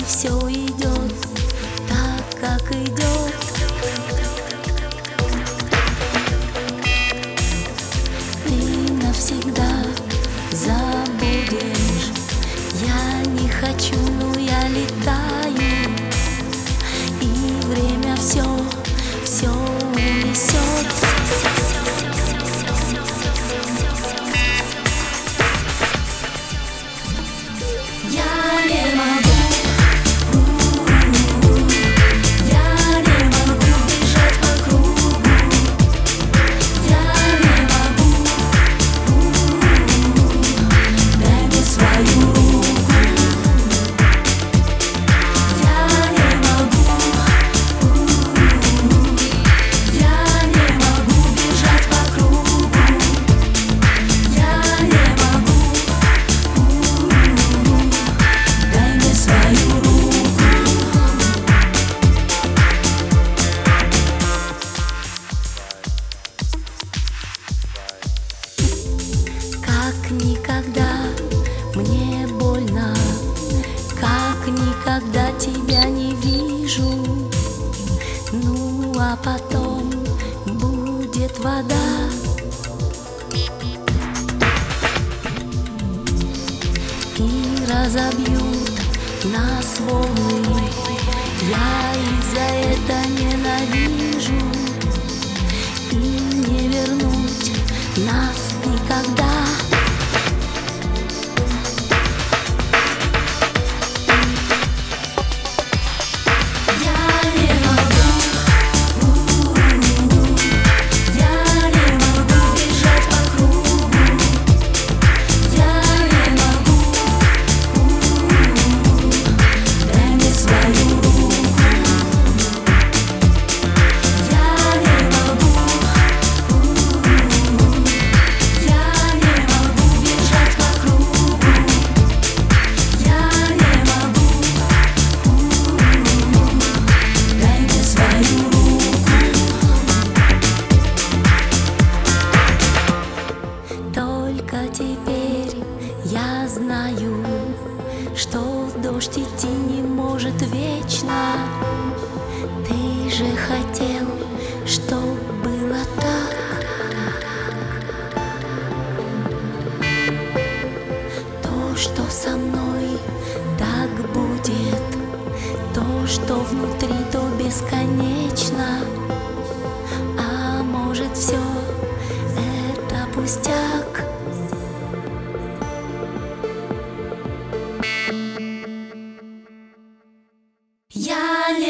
все идет так, как идет. Ты навсегда забудешь. Я не хочу, но я летаю, и время все унесет. Я не могу. Как никогда мне больно, как никогда тебя не вижу. Ну а потом будет вода, и разобьют нас волны. Я их за это ненавижу, и не вернуть нас никогда. Только теперь я знаю, что дождь идти не может вечно. Ты же хотел, чтоб было так. То, что со мной так будет, то, что внутри, то бесконечно. А может, все это пустяк. Я